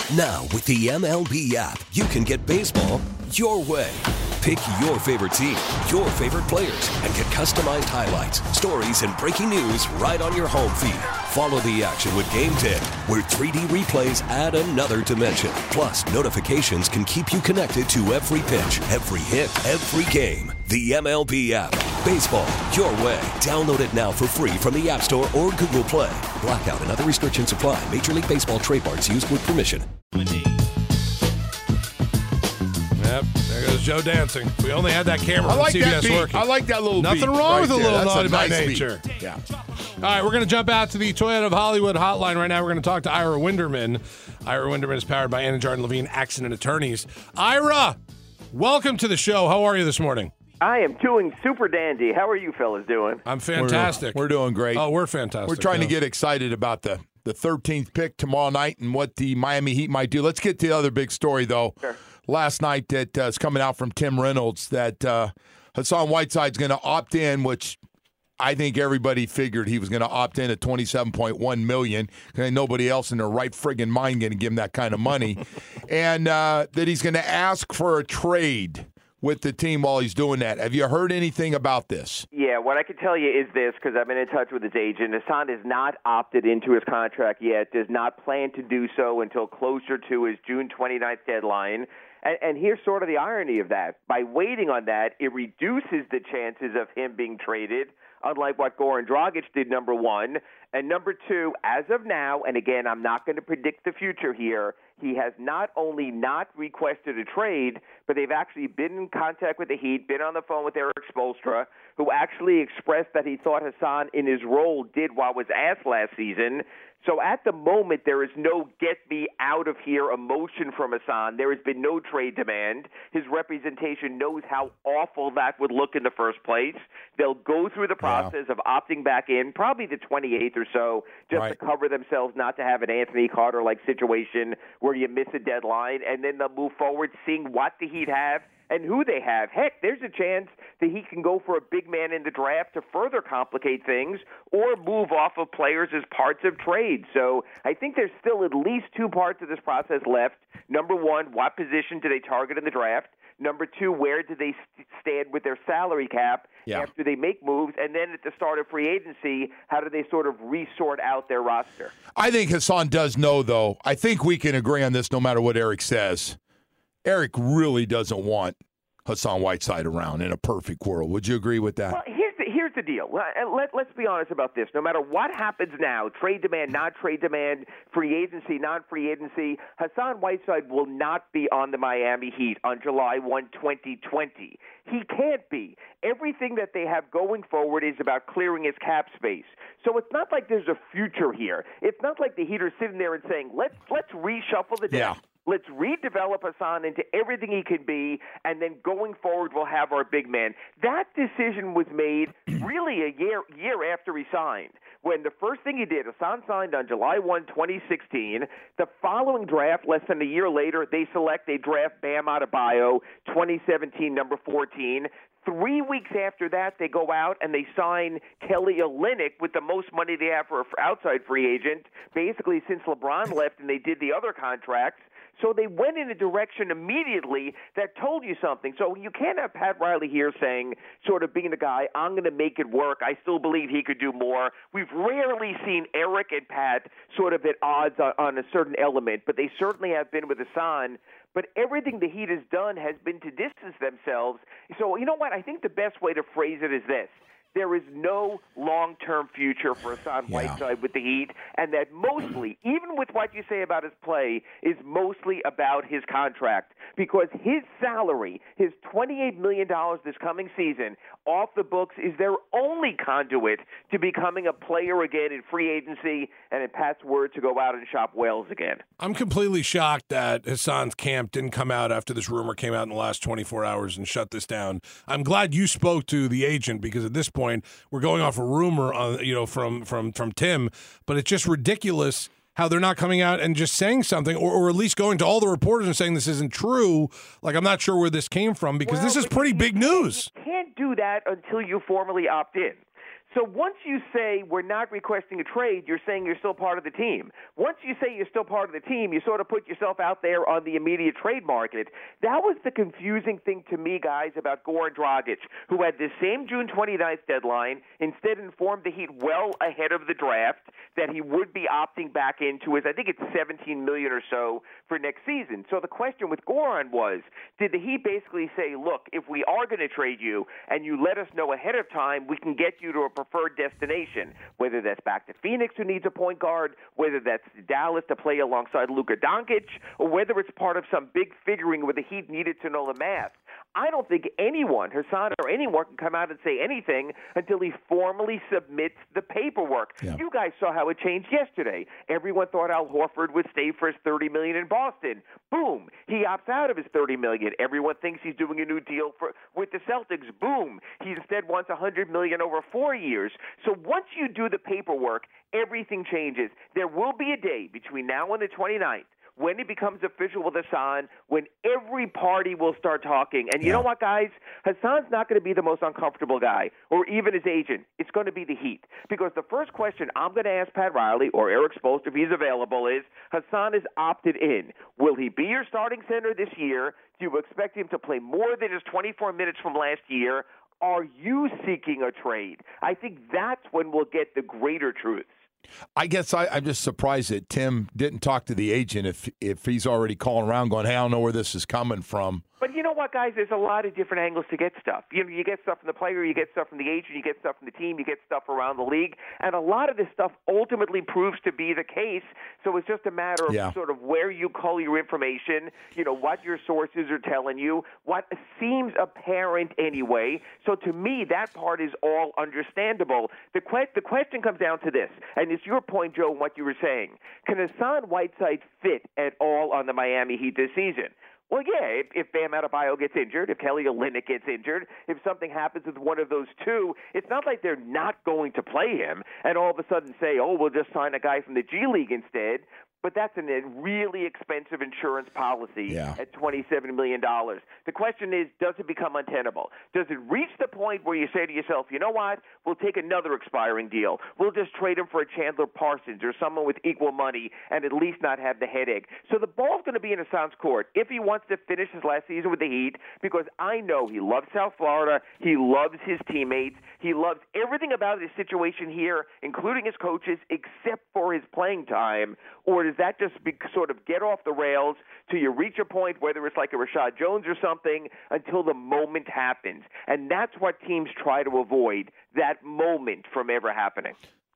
Now, with the MLB app, you can get baseball your way. Pick your favorite team, your favorite players, and get customized highlights, stories, and breaking news right on your home feed. Follow the action with Game 10, where 3D replays add another dimension. Plus, notifications can keep you connected to every pitch, every hit, every game. The MLB app. Baseball your way. Download it now for free from the App Store or Google Play. Blackout and other restrictions apply. Major League Baseball trademarks used with permission. Yep, there goes Joe dancing. We only had that camera I like from that CBS beat. working. I like that little Nothing beat wrong with a there. little That's naughty by nice nature. beat. Yeah. All right, we're going to jump out to the Toyota of Hollywood hotline right now. We're going to talk to Ira Winderman. Ira Winderman is powered by Anna Jordan Levine Accident Attorneys. Ira, welcome to the show. How are you this morning? I am doing super dandy. How are you fellas doing? I'm fantastic. We're doing great. Oh, we're fantastic. We're trying to get excited about the 13th pick tomorrow night and what the Miami Heat might do. Let's get to the other big story, though. Sure. Last night that is coming out from Tim Reynolds that Hassan Whiteside's going to opt in, which I think everybody figured he was going to opt in at $27.1 million. Nobody else in their right friggin' mind going to give him that kind of money. And that he's going to ask for a trade with the team while he's doing that. Have you heard anything about this? Yeah, what I can tell you is this, because I've been in touch with his agent. Hassan has not opted into his contract yet, does not plan to do so until closer to his June 29th deadline. And here's sort of the irony of that. By waiting on that, it reduces the chances of him being traded, unlike what Goran Dragic did, number one. And number two, as of now, and again, I'm not going to predict the future here, he has not only not requested a trade, but they've actually been in contact with the Heat, been on the phone with Eric Spoelstra, who actually expressed that he thought Hassan in his role did what was asked last season. So at the moment, there is no get-me-out-of-here emotion from Hassan. There has been no trade demand. His representation knows how awful that would look in the first place. They'll go through the process of opting back in, probably the 28th or so, just to cover themselves not to have an Anthony Carter-like situation where you miss a deadline, and then they'll move forward seeing what the Heat have and who they have. Heck, there's a chance that he can go for a big man in the draft to further complicate things or move off of players as parts of trade. So I think there's still at least two parts of this process left. Number one, what position do they target in the draft? Number two, where do they stand with their salary cap after they make moves? And then at the start of free agency, how do they sort of resort out their roster? I think Hassan does know, though. I think we can agree on this no matter what Eric says. Eric really doesn't want Hassan Whiteside around in a perfect world. Would you agree with that? Well, here's the deal. Let's be honest about this. No matter what happens now, trade demand, not trade demand, free agency, not free agency, Hassan Whiteside will not be on the Miami Heat on July 1, 2020. He can't be. Everything that they have going forward is about clearing his cap space. So it's not like there's a future here. It's not like the Heat are sitting there and saying, let's reshuffle the deck. Yeah. Let's redevelop Hassan into everything he can be, and then going forward we'll have our big man. That decision was made really a year after he signed. When the first thing he did, Hassan signed on July 1, 2016. The following draft, less than a year later, they draft Bam Adebayo, 2017, number 14. 3 weeks after that, they go out and they sign Kelly Olynyk with the most money they have for an outside free agent, basically since LeBron left and they did the other contracts. So they went in a direction immediately that told you something. So you can't have Pat Riley here saying, sort of being the guy, I'm going to make it work. I still believe he could do more. We've rarely seen Eric and Pat sort of at odds on a certain element, but they certainly have been with Hassan. But everything the Heat has done has been to distance themselves. So you know what? I think the best way to phrase it is this. There is no long-term future for Hassan Whiteside with the Heat, and that mostly, even with what you say about his play, is mostly about his contract. Because his salary, his $28 million this coming season, off the books, is their only conduit to becoming a player again in free agency, and in Pat's word, to go out and shop whales again. I'm completely shocked that Hassan's camp didn't come out after this rumor came out in the last 24 hours and shut this down. I'm glad you spoke to the agent, because at this point, we're going off a rumor, from Tim, but it's just ridiculous how they're not coming out and just saying something, or at least going to all the reporters and saying this isn't true. Like, I'm not sure where this came from, because this is pretty big news. You can't do that until you formally opt in. So once you say we're not requesting a trade, you're saying you're still part of the team. Once you say you're still part of the team, you sort of put yourself out there on the immediate trade market. That was the confusing thing to me, guys, about Goran Dragic, who had the same June 29th deadline, instead informed the Heat well ahead of the draft that he would be opting back into his, I think it's $17 million or so for next season. So the question with Goran was, did the Heat basically say, look, if we are going to trade you and you let us know ahead of time, we can get you to a preferred destination, whether that's back to Phoenix, who needs a point guard, whether that's Dallas to play alongside Luka Doncic, or whether it's part of some big figuring where the Heat needed to know the math. I don't think anyone, Hassan or anyone, can come out and say anything until he formally submits the paperwork. Yeah. You guys saw how it changed yesterday. Everyone thought Al Horford would stay for his $30 million in Boston. Boom, he opts out of his $30 million. Everyone thinks he's doing a new deal with the Celtics. Boom, he instead wants $100 million over 4 years. So once you do the paperwork, everything changes. There will be a day between now and the 29th when it becomes official with Hassan, when every party will start talking. And you know what, guys? Hassan's not going to be the most uncomfortable guy, or even his agent. It's going to be the Heat. Because the first question I'm going to ask Pat Riley or Eric Spoelstra, if he's available, is Hassan is opted in. Will he be your starting center this year? Do you expect him to play more than his 24 minutes from last year? Are you seeking a trade? I think that's when we'll get the greater truths. I guess I'm just surprised that Tim didn't talk to the agent if he's already calling around going, hey, I don't know where this is coming from. But you know what, guys? There's a lot of different angles to get stuff. You get stuff from the player, you get stuff from the agent, you get stuff from the team, you get stuff around the league. And a lot of this stuff ultimately proves to be the case. So it's just a matter of sort of where you cull your information, what your sources are telling you, what seems apparent anyway. So to me, that part is all understandable. The question comes down to this, and it's your point, Joe, and what you were saying. Can Hassan Whiteside fit at all on the Miami Heat this season? Well, yeah, if Bam Adebayo gets injured, if Kelly Olynyk gets injured, if something happens with one of those two, it's not like they're not going to play him and all of a sudden say, oh, we'll just sign a guy from the G League instead. But that's a really expensive insurance policy at $27 million. The question is, does it become untenable? Does it reach the point where you say to yourself, you know what, we'll take another expiring deal. We'll just trade him for a Chandler Parsons or someone with equal money and at least not have the headache. So the ball's going to be in Hassan's court if he wants to finish his last season with the Heat, because I know he loves South Florida. He loves his teammates. He loves everything about his situation here, including his coaches, except for his playing time. Or does that just sort of get off the rails till you reach a point, whether it's like a Rashad Jones or something, until the moment happens? And that's what teams try to avoid, that moment from ever happening.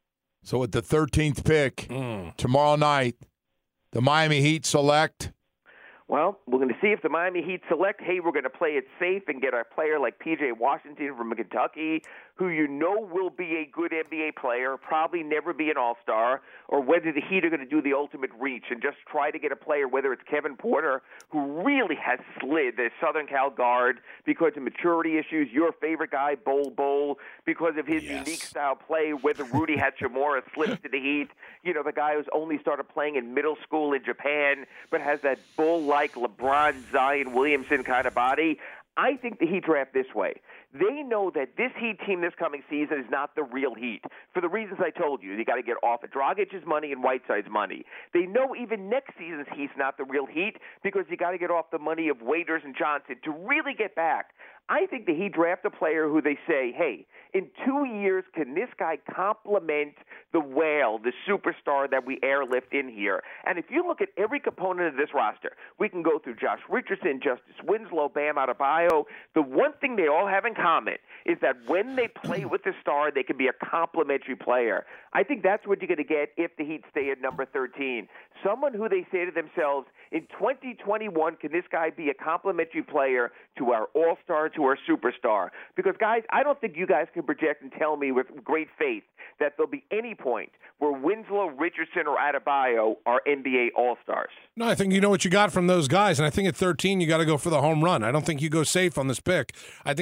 So at the 13th pick tomorrow night, the Miami Heat select? Well, we're going to see if the Miami Heat select, hey, we're going to play it safe and get a player like P.J. Washington from Kentucky, who will be a good NBA player, probably never be an all-star, or whether the Heat are going to do the ultimate reach and just try to get a player, whether it's Kevin Porter, who really has slid, the Southern Cal guard, because of maturity issues, your favorite guy, Bol, because of his unique style play, whether Rudy Hachimura slips to the Heat, the guy who's only started playing in middle school in Japan, but has that Bull-like LeBron, Zion Williamson kind of body. I think the Heat draft this way. They know that this Heat team this coming season is not the real Heat. For the reasons I told you, they got to get off of Dragic's money and Whiteside's money. They know even next season's Heat's not the real Heat because you got to get off the money of Waiters and Johnson to really get back. I think the Heat draft a player who they say, hey, in 2 years, can this guy complement the whale, the superstar that we airlift in here? And if you look at every component of this roster, we can go through Josh Richardson, Justice Winslow, Bam Adebayo. The one thing they all have in common is that when they play with the star, they can be a complementary player. I think that's what you're going to get if the Heat stay at number 13. Someone who they say to themselves, in 2021, can this guy be a complementary player to our all-star, to our superstar? Because, guys, I don't think you guys can project and tell me with great faith that there'll be any point where Winslow, Richardson, or Adebayo are NBA all-stars. No, I think you know what you got from those guys, and I think at 13 you got to go for the home run. I don't think you go safe on this pick. I think if there's a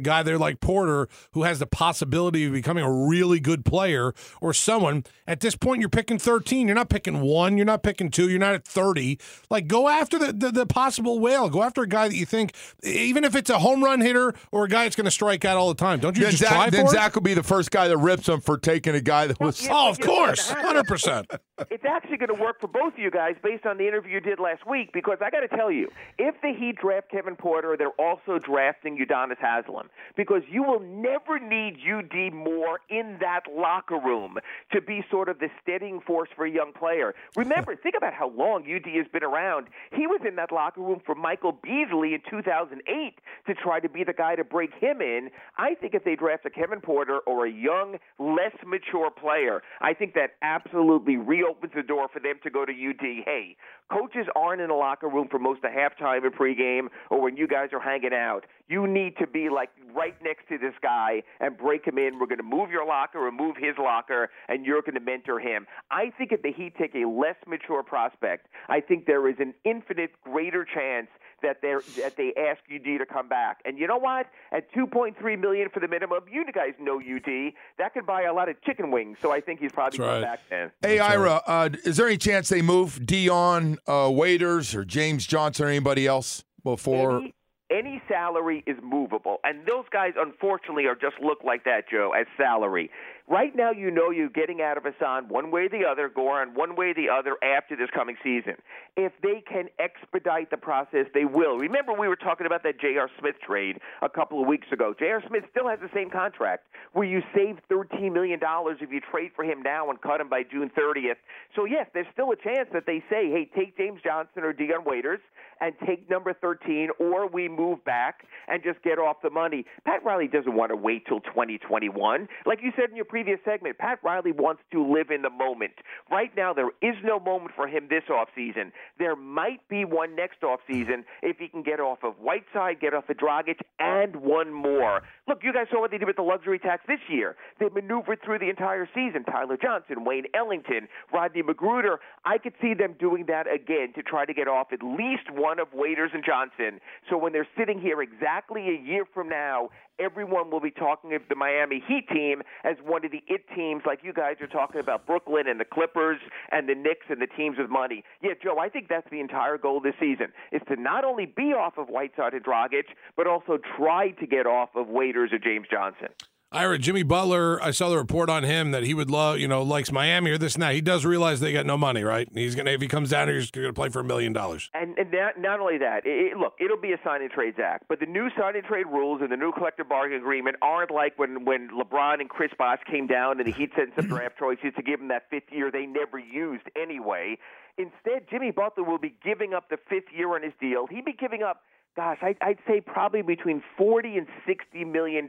guy there like Porter who has the possibility of becoming a really good player or someone, at this point you're picking 13. You're not picking 1. You're not picking 2. You're not at 30. Like, go after the possible whale. Go after a guy that you think, even if it's a home run hitter or a guy that's going to strike out all the time. Don't you just try for then it? Zach will be the first guy that rips him for taking a guy that was... Oh, of course. 100%. It's actually going to work for both of you guys based on the interview you did last week, because I got to tell you, if the Heat draft Kevin Porter, they're also drafting Udonis Haslem, because you will never need UD more in that locker room to be sort of the steadying force for a young player. Remember, think about how long UD has been around. He was in that locker room for Michael Beasley in 2008 to try to be the guy to break him in. I think if they draft a Kevin Porter or a young, less mature player, I think that absolutely reopens the door for them to go to UD. Hey, coaches aren't in the locker room for most of halftime and pregame or when you guys are hanging out. You need to be like right next to this guy and break him in. We're going to move your locker or move his locker, and you're going to mentor him. I think if the Heat take a less mature prospect, I think there is an infinite greater chance that they ask UD to come back. And you know what? At $2.3 million for the minimum, you guys know UD. That could buy a lot of chicken wings. So I think he's probably going back then. Hey, Ira, is there any chance they move Dion Waiters or James Johnson or anybody else before? Any salary is movable, and those guys, unfortunately, are just look like that, Joe, as salary. Right now, you know you're getting out of Hassan one way or the other, Goran, one way or the other after this coming season. If they can expedite the process, they will. Remember, we were talking about that J.R. Smith trade a couple of weeks ago. J.R. Smith still has the same contract where you save $13 million if you trade for him now and cut him by June 30th. So, yes, there's still a chance that they say, hey, take James Johnson or Dion Waiters and take number 13, or we move back and just get off the money. Pat Riley doesn't want to wait till 2021. Like you said in your previous segment, Pat Riley wants to live in the moment. Right now, there is no moment for him this offseason. There might be one next offseason if he can get off of Whiteside, get off of Dragic, and one more. Look, you guys saw what they did with the luxury tax this year. They maneuvered through the entire season. Tyler Johnson, Wayne Ellington, Rodney McGruder. I could see them doing that again to try to get off at least one of Waiters and Johnson. So when they're sitting here exactly a year from now, everyone will be talking of the Miami Heat team as one of the it teams, like you guys are talking about Brooklyn and the Clippers and the Knicks and the teams with money. Yeah, Joe, I think that's the entire goal this season, is to not only be off of Whiteside and Dragic, but also try to get off of Waiters or James Johnson. Ira, Jimmy Butler, I saw the report on him that he would love, likes Miami or this and that. He does realize they got no money, right? He's gonna, if he comes down here, he's going to play for $1 million. And not only that, look, it'll be a sign and trade, Zach. But the new sign and trade rules and the new collective bargaining agreement aren't like when LeBron and Chris Bosh came down and the Heat sent some draft choices to give him that fifth year they never used anyway. Instead, Jimmy Butler will be giving up the fifth year on his deal. He'd be giving up, I'd say probably between $40 and $60 million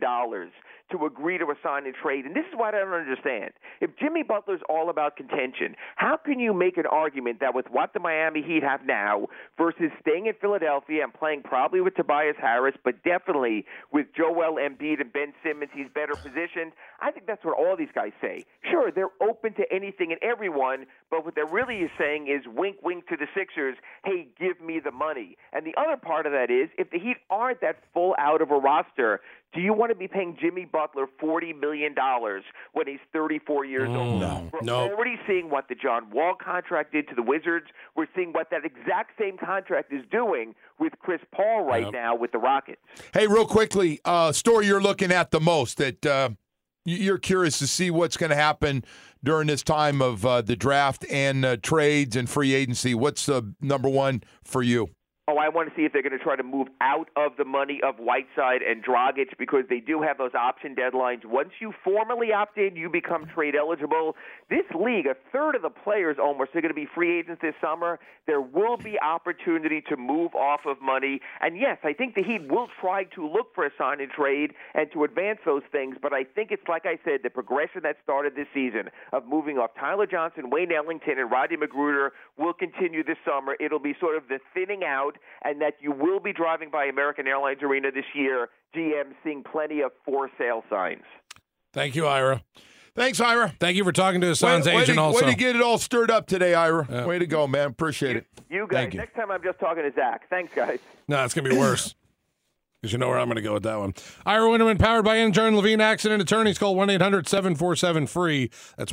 to agree to a sign and trade. And this is what I don't understand. If Jimmy Butler's all about contention, how can you make an argument that with what the Miami Heat have now versus staying in Philadelphia and playing probably with Tobias Harris, but definitely with Joel Embiid and Ben Simmons, he's better positioned? I think that's what all these guys say. Sure, they're open to anything and everyone, but what they're really saying is wink, wink to the Sixers, hey, give me the money. And the other part of that is, if the Heat aren't that full out of a roster, do you want to be paying Jimmy Butler $40 million when he's 34 years old? We're already seeing what the John Wall contract did to the Wizards. We're seeing what that exact same contract is doing with Chris Paul right now with the Rockets. Hey, real quickly, story you're looking at the most that you're curious to see what's going to happen during this time of the draft and trades and free agency. What's the number one for you? Oh, I want to see if they're going to try to move out of the money of Whiteside and Dragic, because they do have those option deadlines. Once you formally opt in, you become trade eligible. This league, a third of the players almost are going to be free agents this summer. There will be opportunity to move off of money. And, yes, I think the Heat will try to look for a sign and trade and to advance those things. But I think it's, like I said, the progression that started this season of moving off Tyler Johnson, Wayne Ellington, and Rodney McGruder will continue this summer. It'll be sort of the thinning out, and that you will be driving by American Airlines Arena this year, GM seeing plenty of for sale signs. Thank you, Ira. Thanks, Ira. Thank you for talking to Hassan's agent also. Way to get it all stirred up today, Ira. Yeah. Way to go, man. Appreciate it. You guys. Next time I'm just talking to Zach. Thanks, guys. No, it's going to be worse. because you know where I'm going to go with that one. Ira Winterman, powered by Enjarn Levine Accident Attorneys. Call 1-800-747-FREE. That's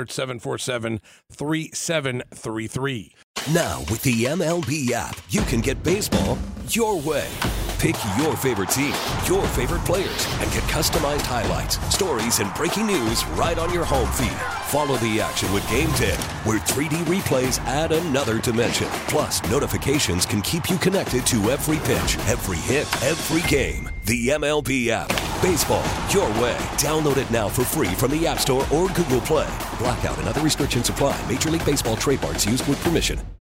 1-800-747-3733. Now, with the MLB app, you can get baseball your way. Pick your favorite team, your favorite players, and get customized highlights, stories, and breaking news right on your home feed. Follow the action with Game 10, where 3D replays add another dimension. Plus, notifications can keep you connected to every pitch, every hit, every game. The MLB app. Baseball your way. Download it now for free from the App Store or Google Play. Blackout and other restrictions apply. Major League Baseball trademarks used with permission.